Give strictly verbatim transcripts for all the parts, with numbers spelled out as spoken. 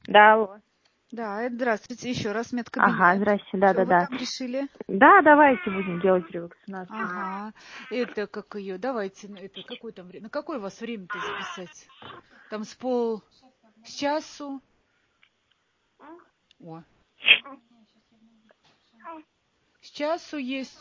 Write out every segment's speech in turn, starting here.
Да, алло. Да, здравствуйте. Еще раз Ага, медкабинет. здрасте, Что вы да-да-да. там решили? Да, давайте будем делать ревакцинацию. Ага. Это как ее? Давайте, ну, это какое там время? На какое у вас время-то записать? Там с пол с часу? О, с часу есть.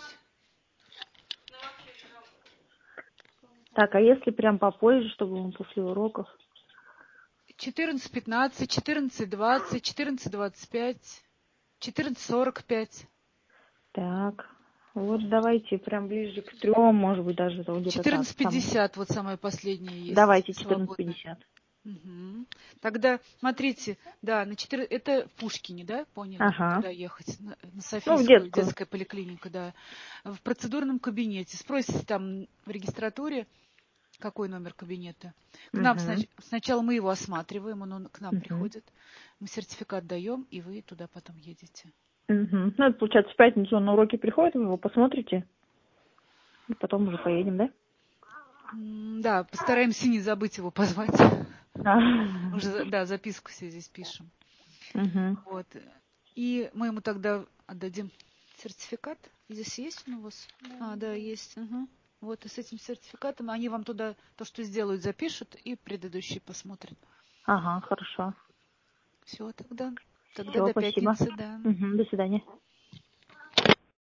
Так, а если прям попозже, чтобы он после уроков? четырнадцать пятнадцать, четырнадцать двадцать, четырнадцать двадцать пять, четырнадцать сорок пять. Так, вот давайте прям ближе к трем, может быть, даже там где-то так. четырнадцать Там. пятьдесят вот самое последнее есть Давайте четырнадцать свободное. пятьдесят. Угу. Тогда, смотрите, да, на четыре... это в Пушкине, да, поняли, Ага. куда ехать? На, на Ну, в Софийскую, детскую. детская поликлиника, да. В процедурном кабинете. Спросите там в регистратуре, какой номер кабинета. К нам Угу. снач... сначала мы его осматриваем, он, он к нам Угу. приходит. Мы сертификат даем, и вы туда потом едете. Угу. Ну, это получается в пятницу он на уроки приходит, вы его посмотрите, и потом уже поедем, да? М, Да, постараемся не забыть его позвать. Да. Уже, да, записку все здесь пишем. Угу. Вот. И мы ему тогда отдадим сертификат. Здесь есть он у вас? А, да, есть. Угу. Вот, и с этим сертификатом они вам туда то, что сделают, запишут, и предыдущие посмотрят. Ага, хорошо. Все, тогда. Тогда Все, до спасибо. пятницы, да. Угу, до свидания.